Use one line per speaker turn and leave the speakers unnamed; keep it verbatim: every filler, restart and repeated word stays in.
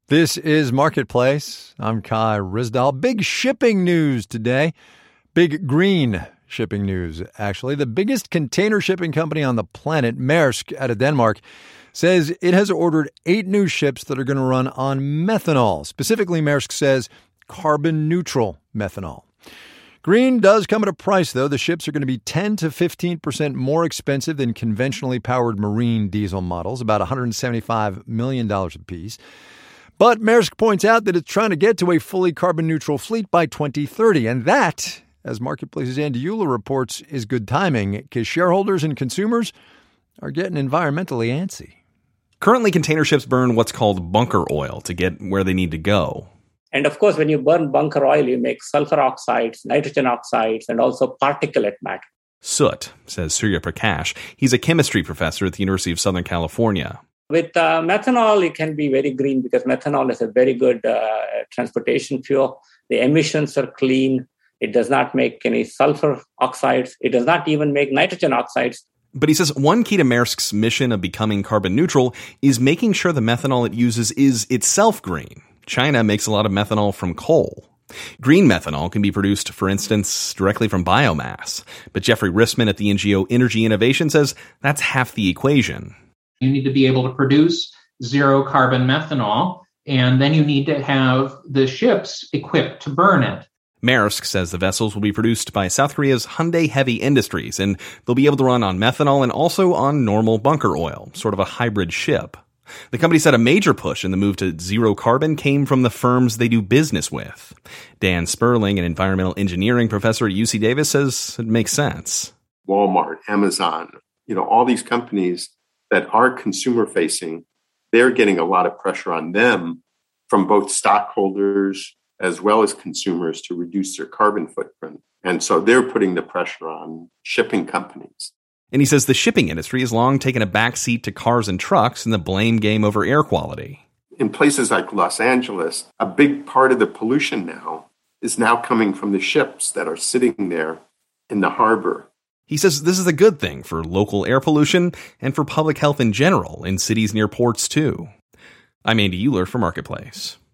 This is Marketplace. I'm Kai Ryssdal. Big shipping news today. Big green shipping news, actually. The biggest container shipping company on the planet, Maersk, out of Denmark, says it has ordered eight new ships that are going to run on methanol. Specifically, Maersk says carbon-neutral methanol. Green does come at a price, though. The ships are going to be ten to fifteen percent more expensive than conventionally powered marine diesel models, about one hundred seventy-five million dollars apiece. But Maersk points out that it's trying to get to a fully carbon-neutral fleet by twenty thirty, and that, as Marketplace's Andy Euler reports, is good timing because shareholders and consumers are getting environmentally antsy.
Currently, container ships burn what's called bunker oil to get where they need to go.
And of course, when you burn bunker oil, you make sulfur oxides, nitrogen oxides, and also particulate matter.
Soot, says Surya Prakash. He's a chemistry professor at the University of Southern California.
With uh, methanol, it can be very green because methanol is a very good uh, transportation fuel. The emissions are clean. It does not make any sulfur oxides. It does not even make nitrogen oxides.
But he says one key to Maersk's mission of becoming carbon neutral is making sure the methanol it uses is itself green. China makes a lot of methanol from coal. Green methanol can be produced, for instance, directly from biomass. But Jeffrey Rissman at the N G O Energy Innovation says that's half the equation.
You need to be able to produce zero carbon methanol, and then you need to have the ships equipped to burn it.
Maersk says the vessels will be produced by South Korea's Hyundai Heavy Industries, and they'll be able to run on methanol and also on normal bunker oil, sort of a hybrid ship. The company said a major push in the move to zero carbon came from the firms they do business with. Dan Sperling, an environmental engineering professor at U C Davis, says it makes sense.
Walmart, Amazon, you know, all these companies that are consumer-facing, they're getting a lot of pressure on them from both stockholders as well as consumers to reduce their carbon footprint. And so they're putting the pressure on shipping companies.
And he says the shipping industry has long taken a backseat to cars and trucks in the blame game over air quality.
In places like Los Angeles, a big part of the pollution now is now coming from the ships that are sitting there in the harbor.
He says this is a good thing for local air pollution and for public health in general in cities near ports, too. I'm Andy Euler for Marketplace.